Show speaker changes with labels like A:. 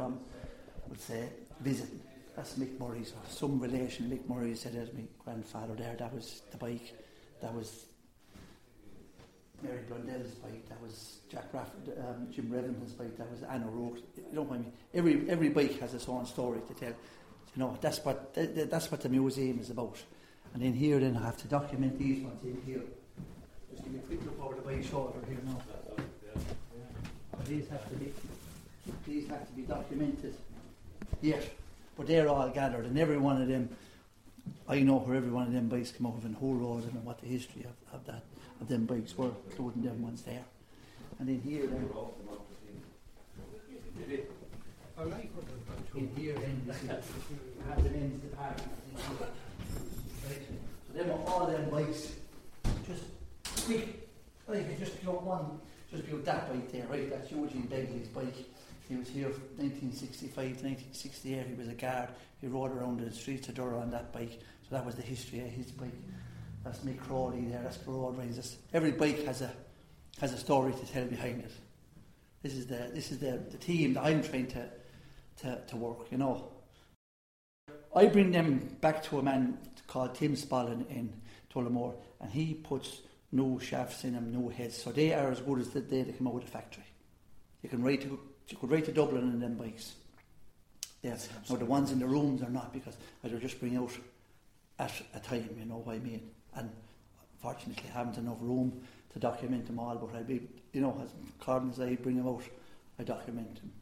A: from, would say, visiting. That's Mick Murray's, or some relation. Mick Murray said as my grandfather there, that was the bike. That was Mary Blundell's bike. That was Jim Revenant's bike. That was Anna Rourke. You know what I mean? Every bike has its own story to tell. You know, that's what the museum is about. And in here, then I have to document these ones in here. Just give me a quick look over the bike shoulder here now. These have to be documented. Yes, but they're all gathered, and every one of them, I know where every one of them bikes come out of, and who rode them, and what the history of them bikes were, including them ones there. And in here, then, in here, then, you see, you have the men's department. So them are all them bikes. Just quick, I could just pick up one. Just built that bike there, right? That's Eugene Begley's bike. He was here from 1965 to 1968. He was a guard. He rode around the streets of Durrow on that bike. So that was the history of his bike. That's Mick Crowley there. That's the road races. Every bike has a story to tell behind it. This is the team that I'm trying to work. You know, I bring them back to a man called Tim Spallin in Tullamore, and he puts new shafts in them, new heads, so they are as good as the day they come out of the factory. You could ride to Dublin in them bikes. Yes. Now the ones in the rooms are not, because I'd just bring out at a time, you know what I mean. And fortunately I haven't enough room to document them all, but I'd be, you know, as according as I bring them out, I document them.